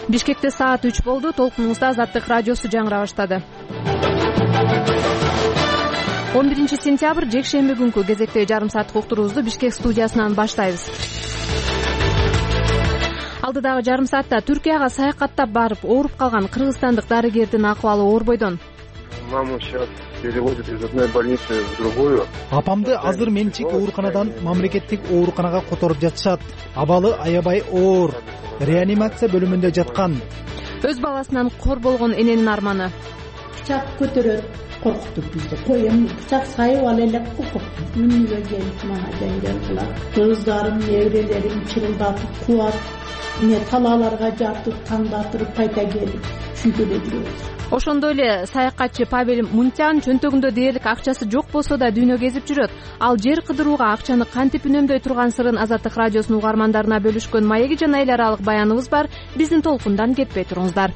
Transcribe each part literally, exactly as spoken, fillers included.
Бишкекте саат үч болду. Толкунуңузда Азаттык радиосу жаңыра баштады. он биринчи сентябрь жекшемби күнкү кезектеги жарым сааттык уктуруубузду Бишкек студиясынан баштайбыз. Алдыдагы жарым саатта Түркияга саякаттап барып ооруп калган кыргызстандык дарыгердин акыбалы оор бойдон. Маму сейчас переводят из одной больницы в другую. Апамды азыр менчик ооруканадан мамлекеттик ооруканага которуп жатышат. Абалы аябай оор. Реанимация бөлүмүндө жаткан. Өз баласынан кор болгон эненин арманы. Пычак көтөрөт, коркутуп бизди. Коем пычак сайып ал элек коркутту. Мынга келип мага жангел кылат. Кыздарым, неберелерим чырылдатып кубат. Эмне талааларга жатып, таңдатырып кайта келип, ушинтип эле жүрөбүз. Ошондой эле саякатчы Павел Мунтян чөнтөгүндө дээрлик акчасы жок болсо да дүйнө кезип жүрөт. Ал жер кыдырууга акчаны кантип үнөмдөй турган сырын Азаттык радиосунун угармандарына бөлүшкөн маеги жана эл аралык баяныбыз бар. Биздин толкундан кетпей туруңуздар.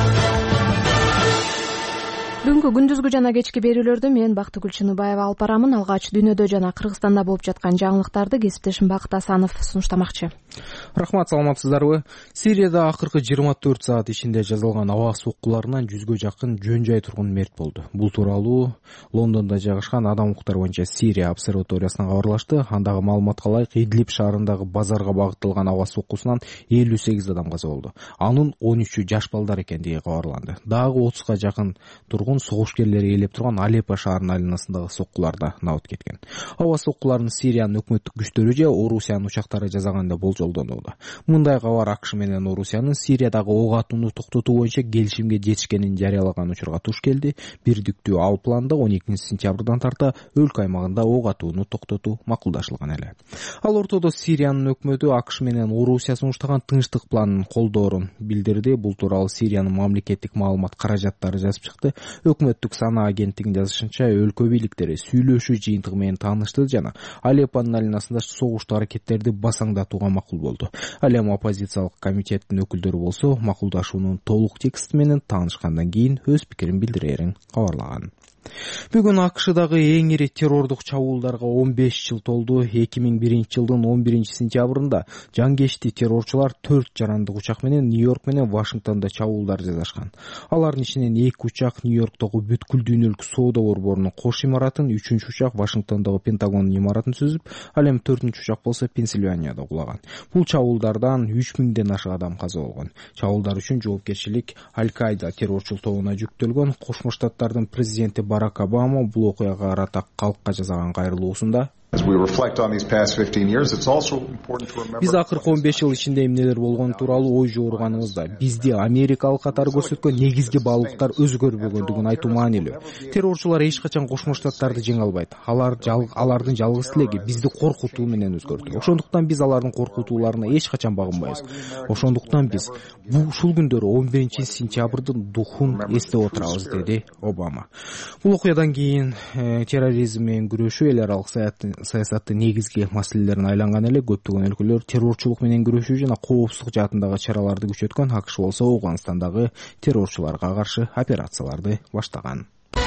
Бүгүнкү күндүзгү жана кечки берүүлөрдү мен Бактыгүл Чыныбаева алып барамын. Алгач дүйнөдө жана Кыргызстанда болуп жаткан жаңылыктарды кесиптешим Бакыт Асанов сунуштамакчы. Рахмат, саламатсыздарбы? Сирияда акыркы жыйырма төрт саат ичинде жазылган аба соккуларынан жүзгө жакын жөн жай тургун мерт болду. Бул тууралуу Лондондо жайгашкан Адам укуктары боюнча Сирия обсерваториясына кабарлашты. Андагы маалыматка ылайык, Идлиб шаарындагы базарга багытталган аба соккусунан элүү сегиз адам каза болду. Анын он үчү жаш балдар экендиги кабарланды. Дагы отузга жакын тургун согушкерлери ээлеп турган Алеппо шаарынын айланасындагы соккуларда набыт кеткен. Аба соккуларын Сириянын өкмөттүк күчтөрү же Орусиянын учактары жасаган деп болжолдонууда. Мындай кабар АКШ менен Орусиянын Сириядагы ок атууну токтотуу боюнча келишимге жетишкенин жарыялаган учурга туш келди. Бирдиктүү ал планда он экинчи сентябрдан тарта өлкө аймагында ок атууну токтотуу макулдашылган эле. Ал ортодо Сириянын өкмөтү АКШ менен Орусия сунуштаган тынчтык планын колдоорун билдирди. Бул тууралуу Сириянын мамлекеттик маалымат каражаттары жазып чыкты. Өкмөттүк сана агенттигинин жазышынча, өлкө бийликтери сүйлөшүү жыйынтыгы менен таанышты жана Алеппонун айланасында согуштуу аракеттерди басаңдатууга макул болду. Ал эми оппозициялык комитеттин өкүлдөрү болсо макулдашуунун толук тексти менен таанышкандан кийин өз пикирин билдирерин кабарлаган. Бүгүн АКШдагы эң ири террордук чабуулдарга он беш жыл толду. эки миң биринчи жылдын он биринчи сентябрында жангечти террорчулар төрт жарандык учак менен Нью-Йорк менен Вашингтондо чабуулдар жасашкан. Алардын ичинен эки учак Нью-Йорктогу бүткүл дүйнөлүк соода борборунун кош имаратын, үчүнчү учак Вашингтондогу Пентагондун имаратын түзүп, ал эми төртүнчү учак болсо Пенсильванияда кулаган. Бул чабуулдардан үч миңден ашык адам каза болгон. Чабуулдар үчүн жоопкерчилик Аль-Каида террорчул тобуна жүктөлгөн. Кошмо Штаттардын президенти Барак Обама бул окуяга карата калкка жасаган кайрылуусунда биз акыркы он беш жыл ичинде эмнелер болгону тууралуу ой жууруганыбызда бизди америкалык катары көрсөткөн негизги баалуулуктар өзгөрбөгөндүгүн айтуу маанилүү. Террорчулар эч качан Кошмо Штаттарды жеңе албайт. Алар жал, алардын жалгыз тилеги бизди коркутуу менен өзгөртүү. Ошондуктан биз алардын коркутууларына эч качан багынбайбыз. Ошондуктан биз бул ушул күндөрү он биринчи сентябрдын духун эстеп отурабыз, деди Обама. Бул окуядан кийин э, терроризм менен күрөшүү эл аралык саясаттын негизги маселелерине айланган эле. Көптөгөн өлкөлөр террорчулук менен күрөшүү жана коопсуздук жаатындагы чараларды күчөткөн. АКШ болсо Ауганстандагы террорчуларга каршы операцияларды баштаган.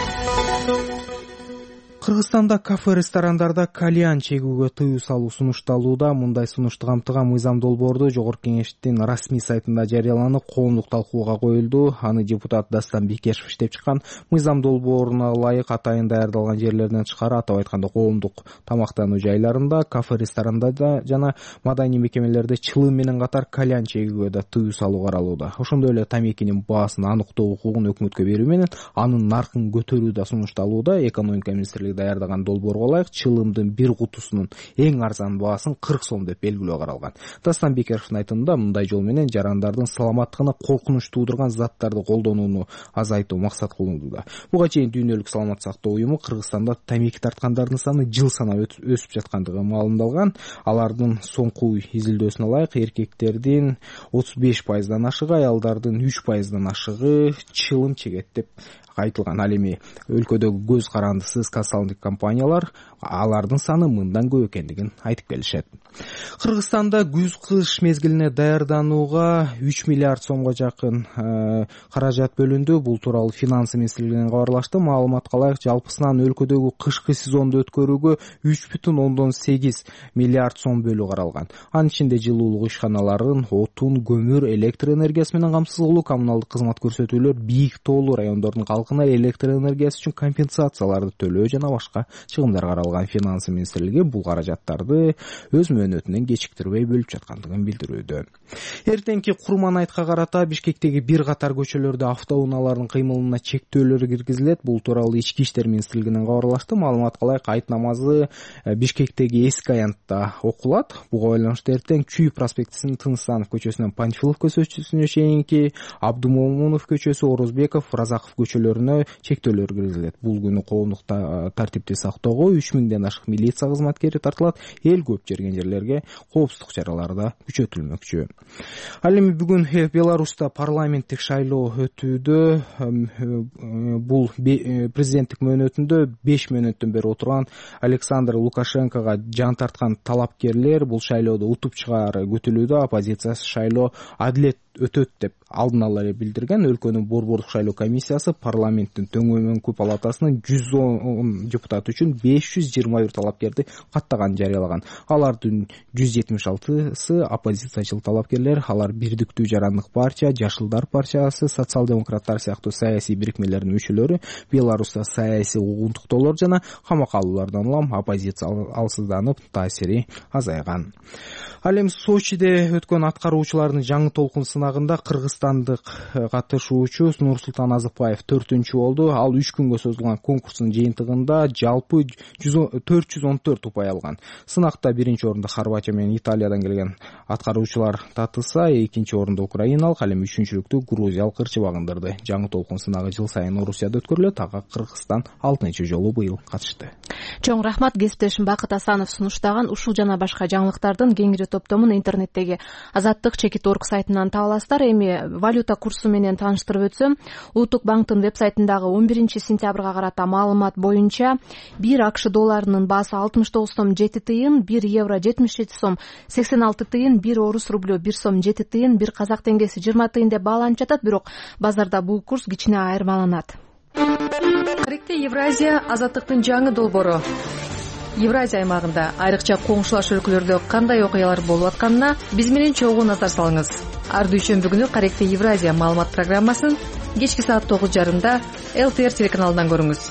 Кыргызстанда кафе-ресторандарда кальян чегүүгө тыюу салуу сунушталууда. Мындай сунушту камтыган мыйзам долбоорду Жогорку Кеңештин расмий сайтында жарыяланып, коомдук талкууга коюлду. Аны депутат Дастан Бекешев иштеп чыккан. Мыйзам долбооруна ылайык атайын даярдалган жерлерден тышкары, атап айтканда коомдук тамактануу жайларында, кафе-ресторандарда жана маданий мекемелерде чылым менен катар кальян чегүүгө да тыюу салуу каралууда. Ошондой эле тамекинин баасын аныктоо укугун өкмөткө берүү менен анын наркын көтөрүү да сунушталууда. Экономика министрлиги даярдаган долбоорго ылайык чылымдын бир кутусунун эң арзан баасын кырк сом деп белгилөө каралган. Дастан Бекешевдин айтымында, мындай жол менен жарандардын саламаттыгына коркунуч туудурган заттарды колдонууну азайтуу максат кылынууда. Буга чейин дүйнөлүк саламат сактоо уюму Кыргызстанда тамеки тарткандардын саны жыл санап өсүп жаткандыгы маалымдалган. Алардын соңку изилдөөсүнө ылайык эркектердин отуз беш пайыздан ашыгы, аялдардын үч пайыздан ашыгы чылым чегет деп айтылган. Ал эми өлкөдөгү көз карандысыз кассалык иностранный компаниялар алардын саны мындан көп экендигин айтып келишет. Кыргызстанда күз-кыш мезгилине даярданууга үч миллиард сомго жакын каражат бөлүндү. Бул тууралуу финансы министрлигинен кабарлашты. Маалыматка ылайык, жалпысынан өлкөдөгү кышкы сезонду өткөрүүгө үч бүтүн ондон сегиз миллиард сом бөлүү каралган. Анын ичинде жылуулук ишканаларын отун, көмүр, электр энергиясы менен камсыз кылуу, коммуналдык кызмат көрсөтүүлөр, бийик тоолуу райондордун калкына электр энергиясы үчүн компенсацияларды төлөө жана башка чыгымдар каралган. Финансы министрлиги бул каражаттарды өз мөөнөтүнөн кечиктирбей бөлүп жаткандыгын билдирүүдө. Эртеңки Курман айтка карата Бишкектеги бир катар көчөлөрдө автоунаалардын кыймылына чектөөлөр киргизилет. Бул тууралуу Ички иштер министрлигинен кабарлашты. Маалыматка ылайык, айт намазы Бишкектеги эски аянтта окулат. Буга байланыштуу эртең Чүй проспектисинин Тыныстанов көчөсүнөн Панфилов көчөсүнө чейинки Абдумомунов көчөсү, Орозбеков, Разаков көчөлөрүнө чектөөлөр киргизилет. Бул күнү коомдук тартипти сактоого үч миңден ашык милиция кызматкери тартылат. Эл көп жерген жерлерге коопсуздук чаралары да күчөтүлмөкчү. Ал эми бүгүн Беларуста парламенттик шайлоо өтүүдө. Бул президенттик мөөнөтүндө беш мөөнөттөн бери отурган Александр Лукашенкого жан тарткан талапкерлер бул шайлоодо утуп чыгаары күтүлүүдө. Оппозиция шайлоо адилет өтөт деп алдын ала эле билдирген. Өлкөнүн борбордук шайлоо комиссиясы парламенттин төңөмөнкү палатасынын жүз он депутаты үчүн беш жүз жыйырма бир талапкерди каттаганын жарыялаган. Алардын жүз жетимиш алтысы оппозициячыл талапкерлер. Алар Бирдиктүү жарандык партия, Жашылдар партиясы, социал-демократтар сыяктуу саясий бирикмелердин мүчөлөрү. Беларуста саясий угунтуктоолор жана камакалуулардан улам оппозиция алсызданып, таасири азайган. Ал эми Сочиде өткөн аткаруучулардын жаңы толкун сынагында кыргызстандык катышуучу Нурсултан Азыкбаев төртүнчү болду. Ал үч күнгө созулган конкурстун жыйынтыгында жалпы төрт жүз он төрт упай алган. Сынакта биринчи орунда Хорватия менен Италиядан келген аткаруучулар татыса, экинчи орунда украиналык, ал эми үчүнчүлүктү грузиялык ырчы багындырды. Жаңы толкун сынагы жыл сайын Орусияда өткөрүлөт. Ага Кыргызстан алтынчы жолу быйыл катышты. Чоң рахмат, кесиптешим Бакыт Асанов сунуштаган ушул жана башка жаңылыктардын кеңири топтомун интернеттеги Азаттык чекит орг сайтынан таба аласыздар. Эми валюта курсу менен тааныштырып өтсөм, Улуттук банктын веб-сайтындагы он биринчи сентябрга карата маалымат боюнча бир АКШ долларынын баасы алтымыш тогуз сом жети тыйын, бир евро жетимиш жети сом сексен алты тыйын, бир орус рублю бир сом жети тыйын, бир казак теңгеси жыйырма тыйын деп бааланып жатат. Бирок базарда бул курс кичине айырмаланат. Тарихте Евразия азаттыктын жаңы долбоору. Евразия аймагында айрыкча коңшулаш өлкөлөрдө кандай окуялар болуп атканына биз менен чогуу назар салыңыз. Ар дүйшөмбү күнү Тарихте Евразия маалымат программасын кечки саат тогуз жарымда эл ти эр телеканалынан көрүңүз.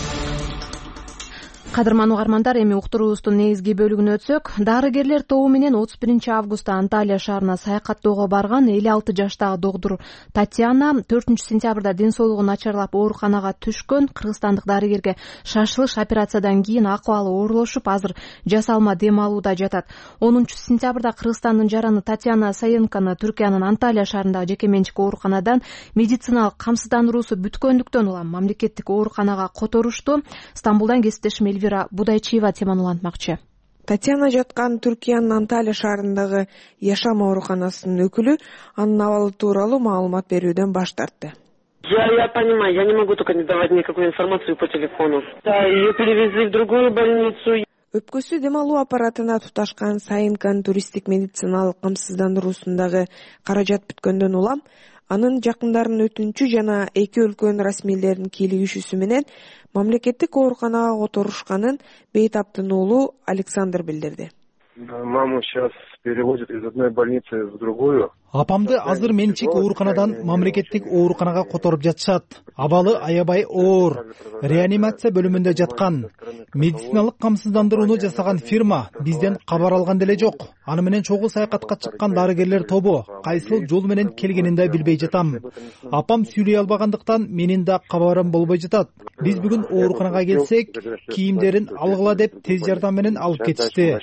Кадырман угармандар, эми уктуруубуздун негизги бөлүгүнө өтсөк, дарыгерлер тобу менен отуз биринчи августта Анталия шаарына саякаттоого барган элүү алты жаштагы догдур Татьяна төртүнчү сентябрда ден соолугу начарлап ооруканага түшкөн. Кыргызстандык дарыгерге шашылыш операциядан кийин акыбалы оорлошуп, азыр жасалма дем алууда жатат. онунчу сентябрда Кыргызстандын жараны Татьяна Саенканы Түркиянын Анталия шаарындагы жеке менчик ооруканадан медициналык камсыздандыруусу бүткөндүктөн улам мамлекеттик ооруканага которушту. Стамбулдан кесиптешим Эльвира Будайчиева теманы улантмакчы. Татьяна жаткан Түркиянын Анталия шаарындагы Яшам ооруканасынын өкүлү анын абалы тууралуу маалымат берүүдөн баш тартты. Я, я понимаю, я не могу только не давать никакую информацию по телефону. Да, ее перевезли в другую больницу. Өпкөсү дем алуу аппаратына туташкан Саенканын туристтик медициналык камсыздандыруусундагы каражат бүткөндөн улам анын жакындарынын өтүнчү жана эки өлкөнүн расмийлеринин кийлигишүүсү менен мамлекеттик ооруканага которушканын бейтаптын уулу Александр билдирди. Маму сейчас перевозят из одной больницы в другую. Апамды азыр менчик ооруканадан мамлекеттик ооруканага которуп жатышат. Абалы аябай оор. Реанимация бөлүмүндө жаткан. Медициналык камсыздандырууну жасаган фирма бизден кабар алган деле жок. Аны менен чогуу саякатка чыккан дарыгерлер тобу кайсыл жол менен келгенин да билбей жатам. Апам сүйлөй албагандыктан менин да кабарым болбой жатат. Биз бүгүн ооруканага келсек, кийимдерин алгыла деп тез жардам менен алып кетишти,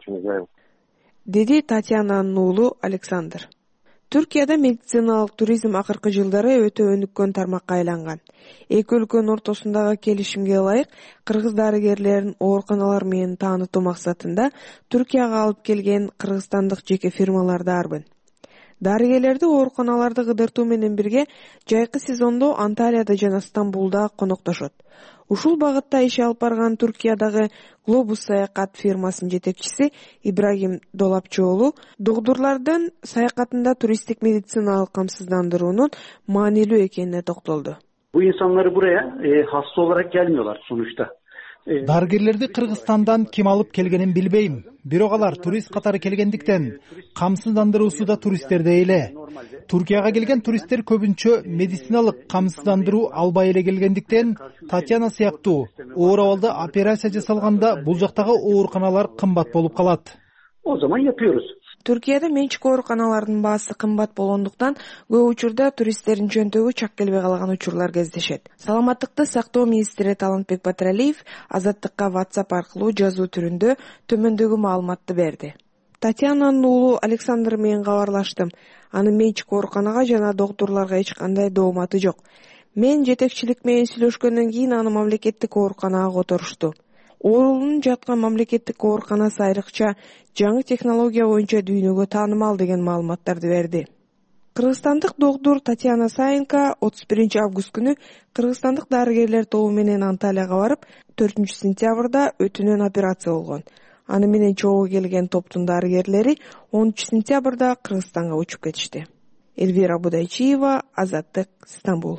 деди Татьянанын уулу Александр. Түркияда медициналык туризм акыркы жылдары өтө өнүккөн тармакка айланган. Эки өлкөнүн ортосундагы келишимге ылайык кыргыз дарыгерлерин ооруканалар менен таанытуу максатында Түркияга алып келген кыргызстандык жеке фирмалар да арбын. Дарыгерлерди ооруканаларды кыдыртуу менен бирге жайкы сезондо Анталияда жана Стамбулда коноктошот. Ушул багытта иш алып барган Түркиядагы Глобус саякат фирмасынын жетекчиси Ибрагим Долапчоолу догдурлардын саякатында туристтик медициналык камсыздандыруунун маанилүү экенине токтолду. Bu insanları buraya e, hasta olarak gelmiyorlar sonuçta. Дарыгерлерди Кыргызстандан ким алып келгенин билбейм. Бирок алар турист катары келгендиктен камсыздандыруусу да туристтердей эле. Туркияга келген туристтер көбүнчө медициналык камсыздандыруу албай эле келгендиктен Татьяна сыяктуу оор абалда операция жасалганда бул жактагы ооруканалар кымбат болуп калат. O zaman yapıyoruz. Түркияда менчик ооруканалардын баасы кымбат болгондуктан көп учурда туристтердин чөнтөгү чак келбей калган учурлар кездешет. Саламаттыкты сактоо министри Талантбек Батыралиев Азаттыкка WhatsApp аркылуу жазуу түрүндө төмөндөгү маалыматты берди. Татьянанын уулу Александр менен кабарлаштым. Анын менчик ооруканага жана доктурларга эч кандай дооматы жок. Мен жетекчилик менен сүйлөшкөндөн кийин аны мамлекеттик ооруканага которушту. Оорунун жаткан мамлекеттик ооруканасы айрыкча жаңы технология боюнча дүйнөгө таанымал деген маалыматтарды берди. Кыргызстандык доктур Татьяна Саенко отуз биринчи август күнү кыргызстандык дарыгерлер тобу менен Анталияга барып, төртүнчү сентябрда өтүнөн операция болгон. Аны менен чогуу келген топтун дарыгерлери онунчу сентябрда Кыргызстанга учуп кетишти. Элвира Будайчиева, Азаттык, Стамбул.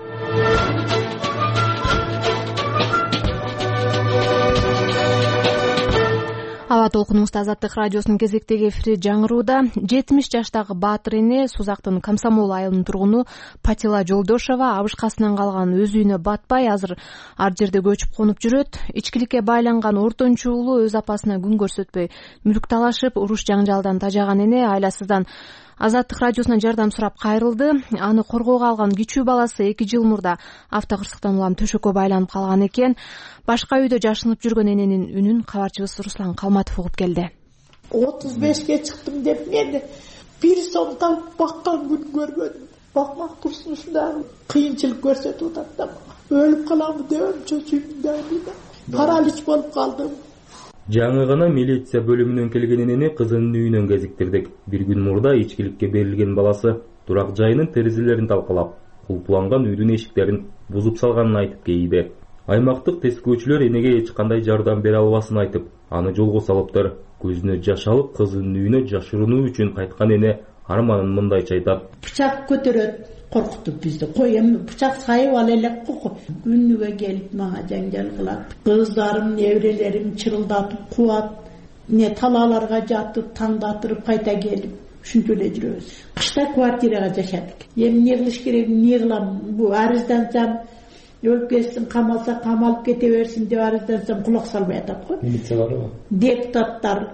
Аба толкунубузда Азаттык радиосунун кезектеги эфири жаңырууда. жетимиш жаштагы Баатыр эне Сузактын Комсомол айылынын тургуну Патила Жолдошова абышкасынан калган өз үйүнө батпай азыр ар жерде көчүп конуп жүрөт. Ичкиликке байланган ортончу уулу өз апасына күн көрсөтпөй мүлк талашып, уруш жаңжалдан тажаган эне айласыздан Азаттык радиосунан жардам сурап кайрылды. Аны коргоого алган кичүү баласы эки жыл мурда автокырсыктан улам төшөккө байланып калган экен. Башка үйдө жашынып жүргөн эненин үнүн кабарчыбыз Руслан Калматов угуп келди. отуз бешке чыктым деп мени бир сом табып баккан күн көргөнүм. Бакмак турсун ушундай кыйынчылык көрсөтүп атат да. Өлүп каламбы деп чөчүм да. Паралич болуп калдым. Жаңы гана милиция бөлүмүнөн келген энени кызынын үйүнөн кезиктирдик. Бир күн мурда ичкиликке берилген баласы турак жайынын терезелерин талкалап, кулпуланган үйдүн эшиктерин бузуп салганын айтып кейди. Аймактык тескөөчүлөр энеге эч кандай жардам бере албасын айтып, аны жолго салыптыр. Көзүнө жаш алып, кызынын үйүнө жашырынуу үчүн кайткан эне арманын мындайча айтат. Бычак көтөрөт, коркутуп бизди. Кой эми бычак сайып ал элек кокуп. Күнүгө келип мага жаңжал кылат. Кыздарым, неберелерим чырылдатып кубат. Не талааларга жатып, таңдатырып кайта келип, ушинтип эле жүрөбүз. Кышта квартирага жашадык. Эми эмне кылыш керек, эмне кылам? Бу арыздансам өлүп кетсин, камалса камалып кете берсин деп арыздансам кулак салбай атат го. Милиция барбы? Депутаттар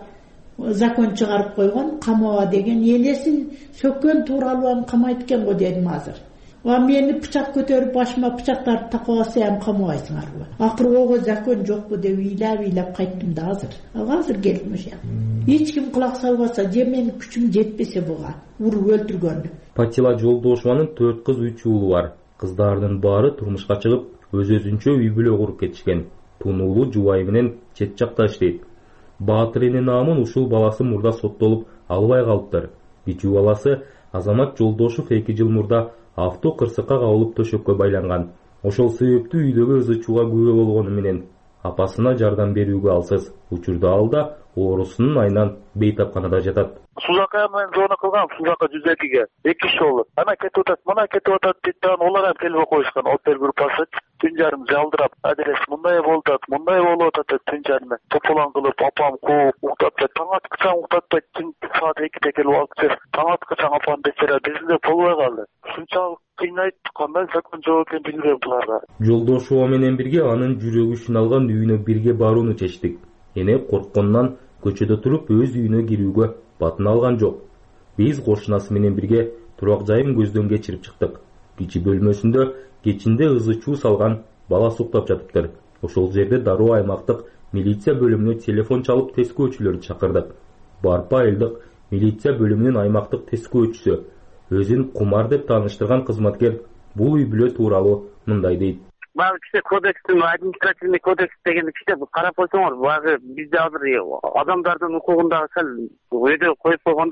закон чыгарып койгон, камаба деген. Энесин сөккөн тууралуу аны камайт экен го дедим азыр. Ва мени бычак көтөрүп башыма бычактарды такып алсам камабайсыңарбы? Акыры ого закон жокпу деп ыйлап ыйлап кайттым да азыр. Азыр келдим ошо. Эч ким кулак салбаса, же менин күчүм жетпесе буга уруп өлтүргөн. Патила Жолдошованын төрт кыз, үч уулу бар. Кыздардын баары турмушка чыгып, өз-өзүнчө үй бүлө куруп кетишкен. Тунуулу жубайы менен чет жакта иштейт. Баатыр эне наамын ушул баласы мурда соттолуп албай калыптыр. Кичүү баласы Азамат Жолдошов эки жыл мурда авто кырсыкка кабылып төшөккө байланган. Ошол себептүү үйдөгү ызы чууга күбө болгону менен апасына жардам берүүгө алсыз. Учурда ал да оорусунун айынан бейтапканада жатат. Сузакка мен звонок кылгам, Сузакка жүз экиге эки киши болуп. Ана кетип атат, мына кетип атат дейт да, олар ham келип коюшкан. Опер группасы түн жарым жалдырап, адрес мындай болуп атат, мындай болуп атат түн жарым. Тополон кылып, апам кууп, уктатып, таң аткыча уктатпай, түн саат экиде келип алып келип, таң аткыча апам бечара безилип болбой калды. Ушунчалык кыйнайт, кандай закон жок экенин билбейм буларга. Жолдошова менен бирге анын жүрөгү шыналган үйүнө бирге барууну чечтик. Эне корккондон көчөдө туруп өз үйүнө кирүүгө батын алган жок. Биз кошунасы менен бирге турак жайын көздөн кечирип чыктык. Кичи бөлмөсүндө кечинде ызы чуу салган бала суктап жатыптыр. Ошол жерде дароо аймактык милиция бөлүмүнө телефон чалып тескөөчүлөрдү чакырдык. Барпа айылдык милиция бөлүмүнүн аймактык тескөөчүсү өзүн Кумар деп тааныштырган кызматкер бул үй бүлө тууралуу мындай дейт. Багы кичи кодекстин, административный кодекс деген кичи карап койсоңор, багы бизде азыр адамдардын укугундагы сал өйдө коюп койгондо,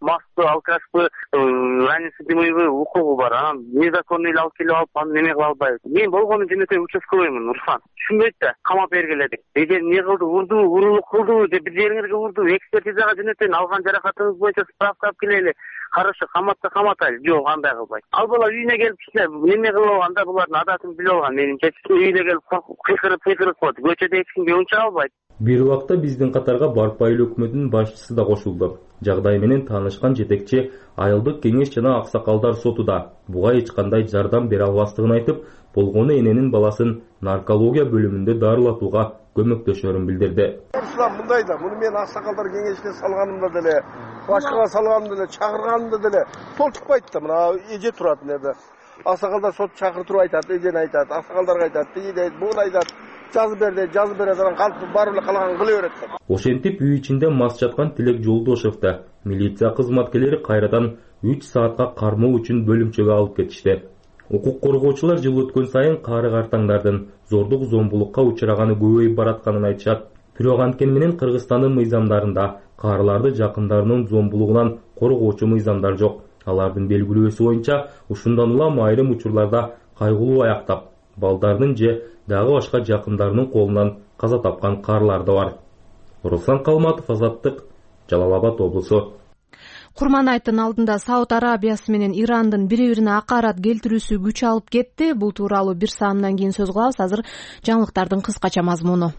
мастпы, алкашпы, ранесудимыйбы укугу бар. Анан незаконный эле алып келип алып, аны неме кыла албайбыз. Мен болгону жөнөкөй участковыймын, Руслан. Түшүнбөйт да, камап бергиле деп. Эгер эмне кылды, урду, урулук кылды деп бир жериңерге урду, экспертизага жөнөтөйүн, алган жаракатыңыз боюнча справка алып келели. Хорошо, каматса каматайлы. Жок, андай кылбайт. Ал бала үйүнө келип кичине неме кылып алганда, булардын адатын билип алган. Менимче үйүнө келип кыйкырып-кыйкырып коет. Көчөдө эч кимге унча албайт. Бир убакта биздин катарга Барк айыл өкмөтүнүн башчысы да кошулду. Жагдай менен таанышкан жетекчи айылдык кеңеш жана аксакалдар сотуда буга эч кандай жардам бере албастыгын айтып, болгону эненин баласын наркология бөлүмүндө дарылатууга көмөктөшөрүн билдирди. Руслан мындай да, муну мен аксакалдар кеңешине салганымда деле, башкага салганымда деле, чакырганымда деле толтукпайт да. Мына эже турат нерде. Аксакалдар сот чакыртып айтат, эжени айтат, аксакалдарга айтат, тиги дейт, буну айтат. Жазып берди, жазып берет, анан калп барып эле калган кыла берет. Ошентип үй ичинде мас жаткан Тилек Жолдошевди милиция кызматкерлери кайрадан үч саатка кармоо үчүн бөлүмчөгө алып кетишти. Укук коргоочулар жыл өткөн сайын кары картаңдардын зордук зомбулукка учураганы көбөйүп баратканын айтышат. Бирок анткени менен Кыргызстандын мыйзамдарында карыларды жакындарынын зомбулугунан коргоочу мыйзамдар жок. Алардын белгилөөсү боюнча ушундан улам айрым учурларда кайгылуу аяктап, балдардын же дагы башка жакындарынын колунан каза тапкан каарылар да бар. Руслан Калматов, Азаттык, Жалал Абад облусу. Курманайттын алдында Сауд Арабиясы менен Ирандын бири-бирине акарат келтирүүсү күч алып кетти. Бул тууралуу бир саамдан кийин сөз кылабыз. Азыр жаңылыктардын кыскача мазмуну.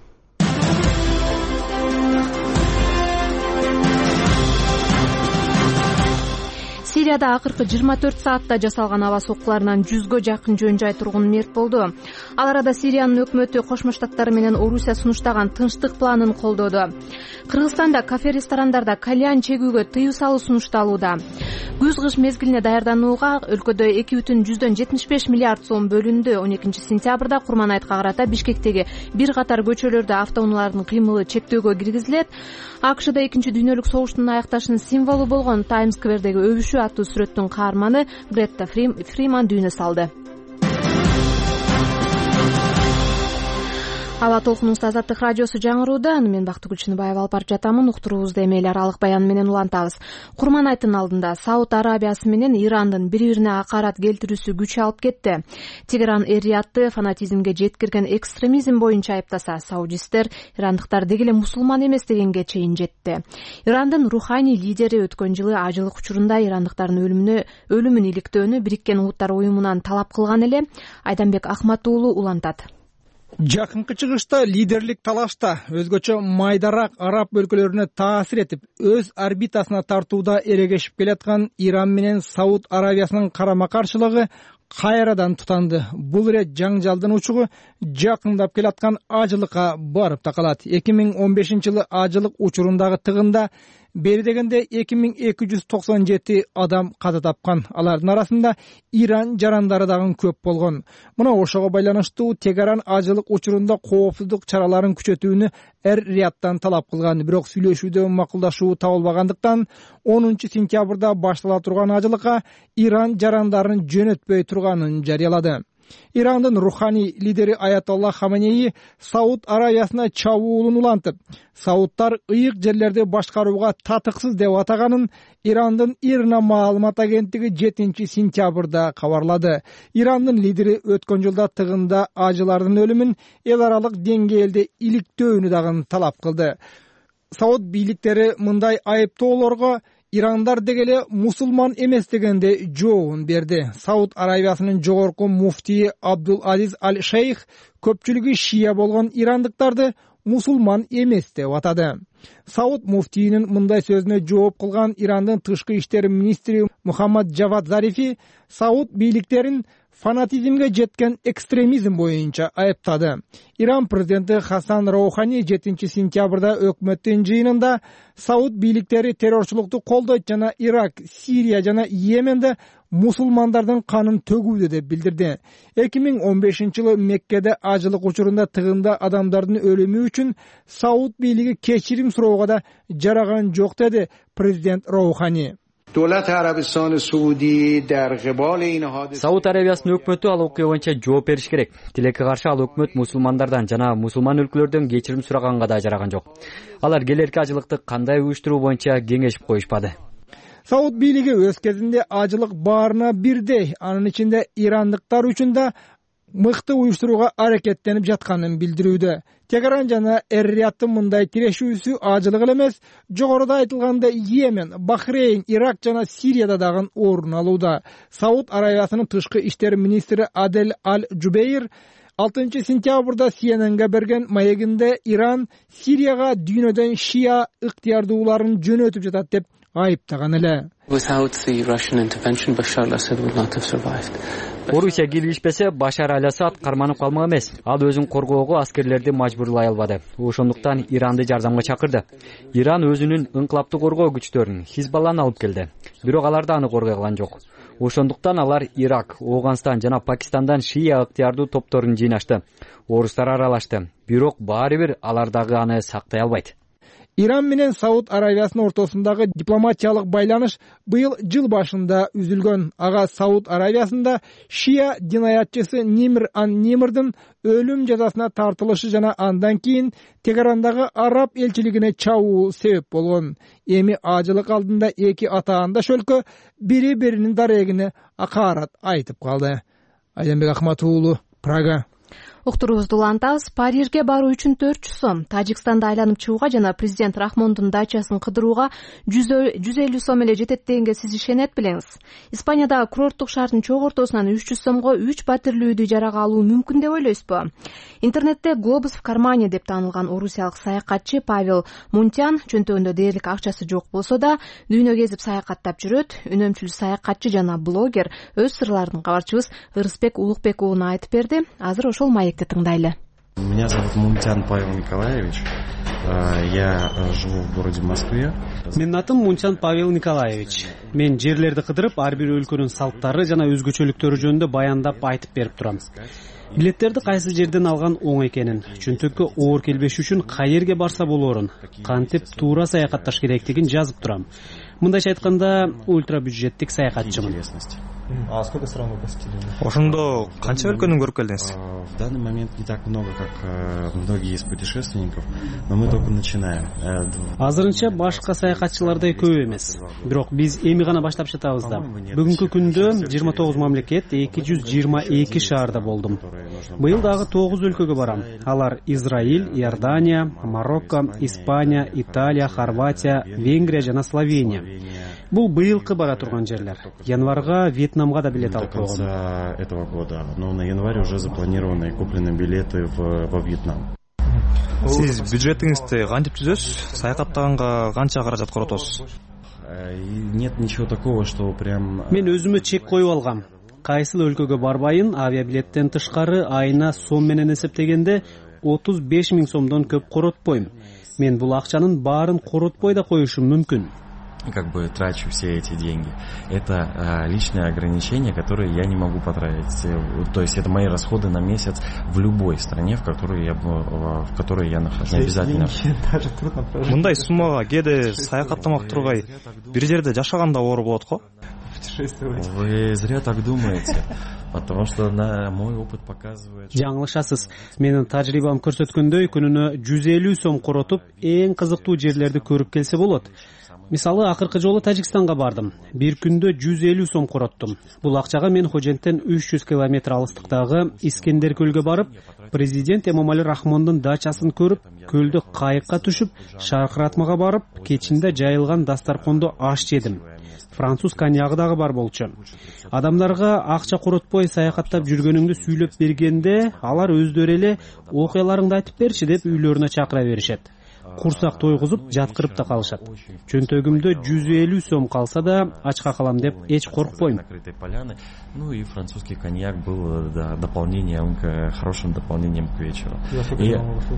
Сирияда акыркы жыйырма төрт саатта жасалган аба соккуларынан жүзгө жакын жөн жай тургун мерт болду. Ал арада Сириянын өкмөтү Кошмо Штаттар менен Орусия сунуштаган тынчтык планын колдоду. Кыргызстанда кафе-ресторандарда кальян чегүүгө тыюу салуу сунушталууда. Күз-кыш мезгилине даярданууга өлкөдө эки бүтүн жүздөн жетимиш беш миллиард сом бөлүндү. он экинчи сентябрда Курманайтка карата Бишкектеги бир катар көчөлөрдө автоунаалардын кыймылы чектөөгө киргизилет. АКШда экинчи дүйнөлүк согуштун аякташынын символу болгон Таймс сквердеги өбүшүү аттуу сүрөттүн каарманы Гретта Фриман дүйнө салды. Аба толкунубузда Азаттык радиосу жаңырууда. Мен Бактыгүл Чыныбаева алып барып жатамын. Уктуруубузду эмейл аралык баян менен улантабыз. Курманайттын алдында Сауд Арабиясы менен Ирандын бири-бирине акарат келтирүүсү күч алып кетти. Тегеран эр-Риядты фанатизмге жеткирген экстремизм боюнча айыптаса, саудисттер ирандыктар деги эле мусулман эмес дегенге чейин жетти. Ирандын руханий лидери өткөн жылы ажылык учурунда ирандыктардын өлүмүнө өлүмүн иликтөөнү Бириккен Улуттар уюмунан талап кылган эле. Айданбек Ахмат уулу улантат. Жакынкы чыгышта лидерлик талашта өзгөчө майдарак араб өлкөлөрүнө таасир этип, өз орбитасына тартууда эрегешип келаткан Иран менен Сауд Арабиясынын карама-каршылыгы кайрадан тутанды. Бул ирет жаңжалдын учугу жакындап келаткан ажылыкка барып такалат. эки миң он бешинчи жылы ажылык учурундагы тыгында бери дегенде эки миң эки жүз токсон жети адам каза тапкан. Алардын арасында Иран жарандары дагы көп болгон. Мына ошого байланыштуу Тегеран ажылык учурунда коопсуздук чараларын күчөтүүнү эр-Риядтан талап кылган. Бирок сүйлөшүүдө макулдашуу табылбагандыктан онунчу сентябрда баштала турган ажылыкка Иран жарандарын жөнөтпөй турганын жарыялады. Ирандын руханий лидери Аятолла Хаменеи Сауд Арабиясына чабуулун улантып, саудтар ыйык жерлерди башкарууга татыксыз деп атаганын Ирандын Ирна маалымат агенттиги жетинчи сентябрда кабарлады. Ирандын лидери өткөн жылда тыгында ажылардын өлүмүн эл аралык деңгээлде иликтөөнү дагы талап кылды. Сауд бийликтери мындай айыптоолорго Ирандар дегеле мусулман эмес дегенде жообун берди. Сауд Арабиясынын жогорку муфтии Абдул Азиз Аль-Шейх көпчүлүгү шия болгон ирандыктарды мусулман эмес деп атады. Сауд муфтийинин мындай сөзүнө жооп кылган Ирандын тышкы иштер министри Мухаммад Джавад Зарифи Сауд бийликтерин фанатизмге жеткен экстремизм боюнча айыптады. Иран президенти Хасан Роухани жетинчи сентябрда өкмөттүн жыйынында Сауд бийликтери террорчулукту колдойт жана Ирак, Сирия жана Йеменде мусулмандардын канын төгүүдө деп билдирди. эки миң он бешинчи жылы Меккеде ажылык учурунда тыгында адамдардын өлүмү үчүн Сауд бийлиги кечирим суроого да жараган жок деди президент Роухани. Сауд Арабиясынын өкмөтү ал окуя боюнча жооп бериш керек. Тилекке каршы ал өкмөт мусулмандардан жана мусулман өлкөлөрдөн кечирим сураганга да жараган жок. Алар келерки ажылыкты кандай уюштуруу боюнча кеңешип коюшпады. Сауд бийлиги өз кезинде ажылык баарына бирдей, анын ичинде ирандыктар үчүн да мыкты уюштурууга аракеттенип жатканын билдирүүдө. Тегеран жана Эр-Рияттын мындай тирешүүсү ажылык эле эмес, жогоруда айтылгандай Йемен, Бахрейн, Ирак жана Сирияда дагы орун алууда. Сауд Аравиясынын тышкы иштер министри Адель Аль-Жубейр алтынчы сентябрда Си Эн Энге берген маегинде Иран Сирияга дүйнөдөн шия ыктыярдууларын жөнөтүп жатат деп айыптаган эле. Орусия кийлигишпесе Башар Аль-Асад карманып калмак эмес. Ал өзүн коргоого аскерлерди мажбурлай албады. Ошондуктан Иранды жардамга чакырды. Иран өзүнүн ыңкылаптуу коргоо күчтөрүн Хизбалланы алып келди. Бирок алар да аны коргой алган жок. Ошондуктан алар Ирак, Ооганстан жана Пакистандан шия ыктыярдуу топторун жыйнашты. Орустар аралашты. Бирок баары бир алар дагы аны сактай албайт. Иран менен Сауд Аравиясынын ортосундагы дипломатиялык байланыш быйыл жыл башында үзүлгөн. Ага Сауд Аравиясында шия динаятчысы Нимр ан-Нимрдын өлүм жазасына тартылышы жана андан кийин Тегерандагы араб элчилигине чабуу себеп болгон. Эми ажылык алдында эки атаандаш өлкө бири биринин дарегине акаарат айтып калды. Айданбек Ахматов уулу, Прага. Уктуруубузду улантабыз. Парижге баруу үчүн төрт жүз сом, Тажикстанды айланып чыгууга жана президент Рахмондун дачасын кыдырууга жүз элүү сом эле жетет дегенге сиз ишенет белеңиз. Испаниядагы курорттук шаардын чок ортосунан үч жүз сомго үч батирлүүдү жарага алуу мүмкүн деп ойлойсузбу? Интернетте Глобус в кармане деп таанылган орусиялык саякатчы Павел Мунтян чөнтөгүндө дээрлик акчасы жок болсо да дүйнө кезип саякаттап жүрөт. Үнөмчүл саякатчы жана блогер өз сырларын кабарчыбыз Ырысбек Улукбек уулуна айтып берди. Азыр ошол маекти тыңдайлы. Меня зовут Мунтян Павел Николаевич. Я живу в городе Москве. Менин атым Мунтян Павел Николаевич. Мен жерлерди кыдырып, ар бир өлкөнүн салттары жана өзгөчөлүктөрү жөнүндө баяндап айтып берип турам. Билеттерди кайсы жерден алган оң экенин, чөнтөккө оор келбеш үчүн каерге барса болоорун, кантип туура саякатташ керектигин жазып турам. Мындайча айтканда, ультрабюджеттик саякатчымын. А сколько стран вы посетили? Ошондо канча өлкөнү көрүп келдиңиз? В данный момент не так много, как многие из путешественников, но мы только начинаем. Азырынча башка саякатчылардай көп эмес. Бирок биз эми гана баштап жатабыз да. Бүгүнкү күндө жыйырма тогуз мамлекет, эки жүз жыйырма эки шаарда болдум. Быйыл дагы тогуз өлкөгө барам. Алар Израиль, Иордания, Марокко, Испания, Италия, Хорватия, Венгрия жана Словения. Бул быйылкы бара турган жерлер. Январга Вьетнамга да билет алып койгом. До конца этого года, но на январь уже запланированы и куплены билеты в во Вьетнам. Сиз бюджетиңизди кантип түзөсүз? Саякаттаганга канча каражат коротосуз? Нет ничего такого, что прям. Мен өзүмө чек коюп алгам. Кайсыл өлкөгө барбайын, авиабилеттен тышкары айына сом менен эсептегенде отуз беш миң сомдон көп коротпойм. Мен бул акчанын баарын коротпой да коюшум мүмкүн. Как бы трачу все эти деньги. Это а, личные ограничения, которые я не могу потратить. То есть это мои расходы на месяц в любой стране, в которой я, в которой я нахожусь. Не обязательно. Мындай суммага кээде саякаттамак тургай бир жерде жашаганда оор болот го? Вы зря так думаете. Потому что на мой опыт показывает. Жаңылышасыз. Менин тажрыйбам көрсөткөндөй, күнүнө жүз элүү сом коротуп, эң кызыктуу жерлерди көрүп келсе болот. Мисалы, акыркы жолу Тажикстанга бардым. Бир күндө жүз элүү сом короттум. Бул акчага мен Хоженттен үч жүз километр алыстыктагы Искендер көлгө барып, президент Эмомали Рахмондун дачасын көрүп, көлдө кайыкка түшүп, шаркыратмага барып, кечинде жайылган дастаркондо аш жедим. Француз коньягы дагы бар болчу. Адамдарга акча коротпой саякаттап жүргөнүңдү сүйлөп бергенде, алар өздөрү эле окуяларыңды айтып берчи деп үйлөрүнө чакыра беришет. Курсак тойгузуп, жаткырып да калышат. Чөнтөгүмдө жүз элүү сом калса да, ачка калам деп эч коркпойм. Ну и французский коньяк был да, дополнением, хорошим дополнением к вечеру. И...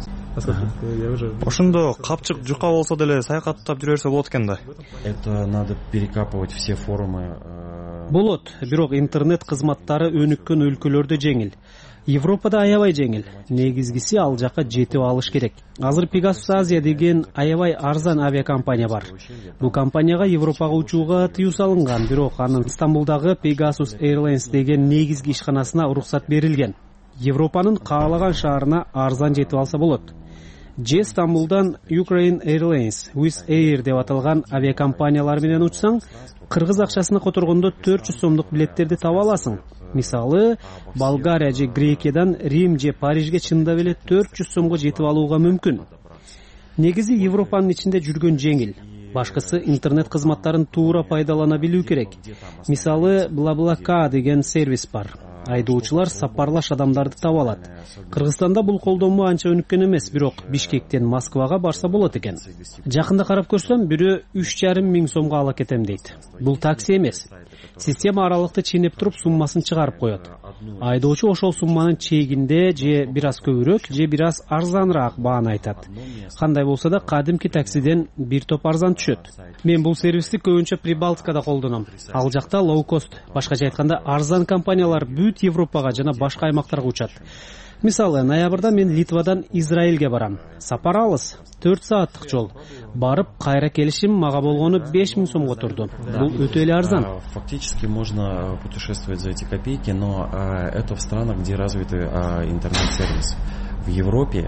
Ошондо капчык жука болсо деле саякаттап жүрө берсе болот экен да. Это надо перекапывать все форумы. Болот, бирок интернет кызматтары өнүккөн өлкөлөрдө жеңил. Европада аябай жеңил. Негизгиси ал жака жетип алыш керек. Азыр Pegasus Asia деген аябай арзан авиакомпания бар. Бул компанияга Европага учууга тыюу салынган, бирок анын Стамбулдагы Pegasus Airlines деген негизги ишканасына уруксат берилген. Европанын каалаган шаарына арзан жетип алса болот. же Стамбулдан Ukraine Airlines, Wizz Air деп аталган авиакомпаниялар менен учсаң, кыргыз акчасына которгондо төрт жүз сомдук билеттерди таба аласың. Мисалы, Болгария же Грекиядан Рим же Парижге чындап эле төрт жүз сомго жетип алууга мүмкүн. Негизи Европанын ичинде жүргөн жеңил. Башкысы интернет кызматтарын туура пайдалана билүү керек. Мисалы, BlaBlaCar деген сервис бар. Айдоочулар сапарлаш адамдарды таба алат. Кыргызстанда бул колдонмо анча өнүккөн эмес, бирок Бишкектен Москвага барса болот экен. Жакында карап көрсөм, бирөө үч жарым миң сомго ала кетем дейт. Бул такси эмес. Система аралыкты ченеп туруп суммасын чыгарып коет. Айдоочу ошол сумманын чегинде же бир аз көбүрөөк, же бир аз арзаныраак бааны айтат. Кандай болсо да кадимки таксиден бир топ арзан түшөт. Мен бул сервисти көбүнчө Прибалтикада колдоном. Ал жакта лоу-кост, башкача айтканда арзан компаниялар бүт Европага жана башка аймактарга учат. Мисалы, ноябрда мен Литвадан Израилге барам. Сапар алыс, төрт сааттык жол. Барып, кайра келишим мага болгону беш миң сомго турду. Бул өтө эле арзан. Фактически можно путешествовать за эти копейки, но это в странах, где развиты интернет-сервис. В Европе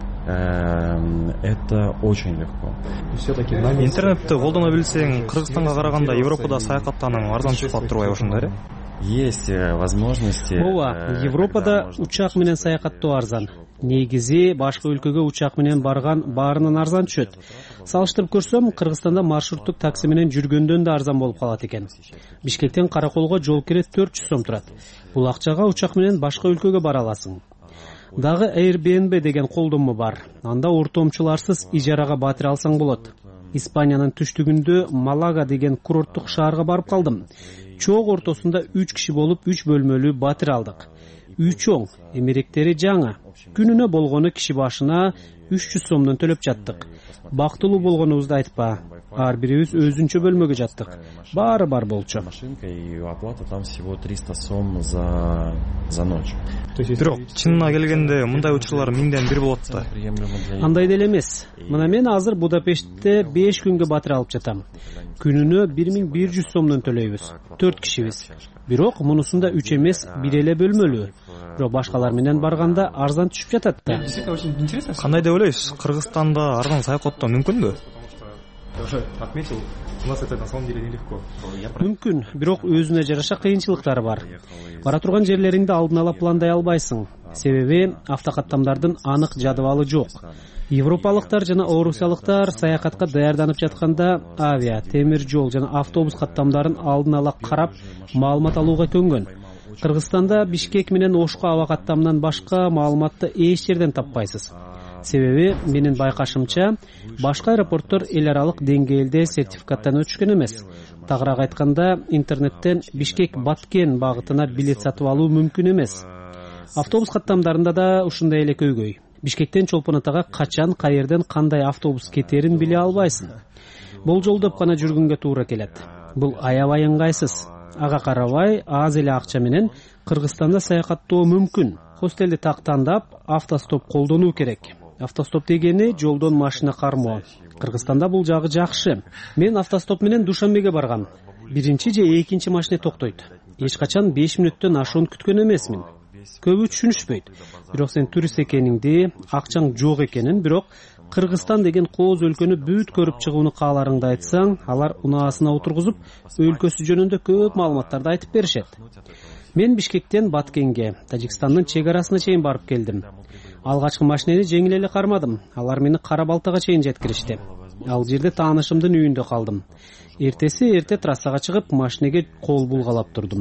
это очень легко. Интернетти колдоно билсең, Кыргызстанга караганда Европада саякаттануу арзан түшүп калып турбайбы ошондой? Есть возможности. Ооба, Европада учак менен саякаттоо арзан. Негизи башка өлкөгө учак менен барган баарынан арзан түшөт. Салыштырып көрсөм, Кыргызстанда маршруттук такси менен жүргөндөн да арзан болуп калат экен. Бишкектен Караколго жол кире төрт жүз сом турат. Бул акчага учак менен башка өлкөгө бара аласың. Дагы Airbnb деген колдонмо бар. Анда ортомчуларсыз ижарага батир алсаң болот. Испаниянын түштүгүндө Малага деген курорттук шаарга барып калдым. Чоң ортосунда үч киши болуп үч бөлмөлүү батир алдык. Үй чоң, эмеректери жаңы. Күнүнө болгону киши башына үч жүз сомдон төлөп жаттык. Бактылуу болгонубузду айтпа. Ар бирибиз өзүнчө бөлмөгө жаттык. Баары бар болчу. И оплата там всего триста сом за за ночь. Бирок чынына келгенде мындай учурлар миңден бир болот да. Андай деле эмес. Мына мен азыр Будапештте беш күнгө батир алып жатам. Күнүнө бир миң бир жүз сомдон төлөйбүз. төрт кишибиз. Бирок мунусунда үч эмес, бир эле бөлмөлүү. Бирок башкалар менен барганда арзан түшүп жатат да. Кандай деп ойлойсуз? Кыргызстанда арзан саякаттоо мүмкүнбү? Отметил, у нас это на самом деле нелегко. Мүмкүн, бирок өзүнө жараша кыйынчылыктары бар. Бара турган жерлериңди алдын ала пландай албайсың. Себеби автокаттамдардын анык жадыбалы жок. Европалыктар жана орусиялыктар саякатка даярданып жатканда авиа, темир жол жана автобус каттамдарын алдын ала карап, маалымат алууга көнгөн. Кыргызстанда Бишкек менен Ошко аба каттамынан башка маалыматты эч жерден таппайсыз. Себеби менин байкашымча, башка аэропорттор эл аралык деңгээлде сертификаттан өтүшкөн эмес. Тагыраак айтканда, интернеттен Бишкек-Баткен багытына билет сатып алуу мүмкүн эмес. Автобус каттамдарында да ушундай эле көйгөй. Бишкектен Чолпон Атага качан, каерден кандай автобус кетерин биле албайсың. Болжолдоп гана жүргөнгө туура келет. Бул аябай ыңгайсыз. Ага карабай, аз эле акча менен Кыргызстанда саякаттоо мүмкүн. Хостелди так тандап, автостоп колдонуу керек. Автостоп дегени жолдон машина кармоо. Кыргызстанда бул жагы жакшы. Мен автостоп менен Душанбеге баргам. Биринчи же экинчи машина токтойт. Эч качан беш мүнөттөн ашуун күткөн эмесмин. Көбү түшүнүшпөйт. Бирок сен турист экениңди, акчаң жок экенин, бирок Кыргызстан деген кооз өлкөнү бүт көрүп чыгууну кааларыңды айтсаң, алар унаасына отургузуп, өлкөсү жөнүндө көп маалыматтарды айтып беришет. Мен Бишкектен Баткенге, Тажикстандын чек арасына чейин барып келдим. Алгачкы машинени жеңил эле кармадым. Алар мени Кара Балтага чейин жеткиришти. Ал жерде таанышымдын үйүндө калдым. Эртеси эрте трассага чыгып, машинеге кол булгалап турдум.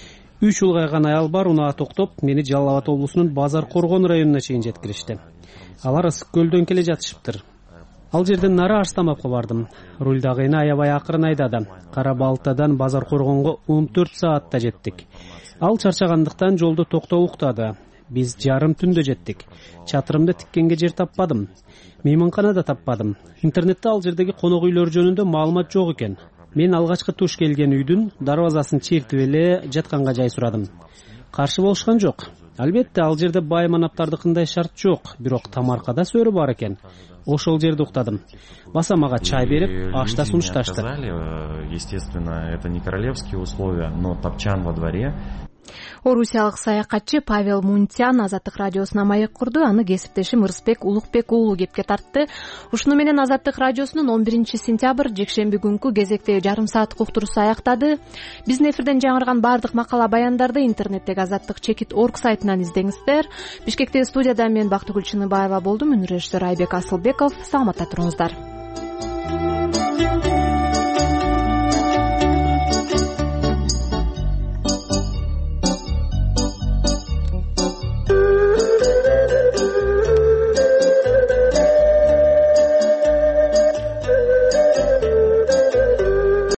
Үч улгайган аял бар унаа токтоп, мени Жалал Абад облусунун Базар Коргон районуна чейин жеткиришти. Алар Ысык көлдөн келе жатышыптыр. Ал жерден нары Арстамапка бардым. Рульдагы эне аябай акырын айдады. Кара Балтадан Базар Коргонго он төрт саатта жеттик. Ал чарчагандыктан жолдо токтоп уктады. Биз жарым түндө жеттик. Чатырымды тиккенге жер таппадым. Мейманкана да таппадым. Интернетте ал жердеги конок үйлөр жөнүндө маалымат жок экен. Мен алгачкы туш келген үйдүн дарбазасын чертип эле жатканга жай сурадым. Каршы болушкан жок. Албетте ал жерде бай манаптардыкындай шарт жок, бирок тамаркада сөрү бар экен. Ошол жерде уктадым. Баса мага чай берип, ашта сунушташты. Естественно, это не королевские условия, но топчан во дворе. Орусиялык саякатчы Павел Мунтян Азаттык радиосуна маек курду. Аны кесиптешим Ырысбек Улукбек уулу кепке тартты. Ушуну менен Азаттык радиосунун он биринчи сентябрь жекшемби күнкү кезектеги жарым сааттык уктуруусу аяктады. Биздин эфирден жаңырган баардык макала баяндарды интернеттеги азаттык чекит орг сайтынан издеңиздер. Бишкектеги студияда мен Бактыгүл Чыныбаева болдум. Үнү режиссер Айбек Асылбеков. Саламатта туруңуздар.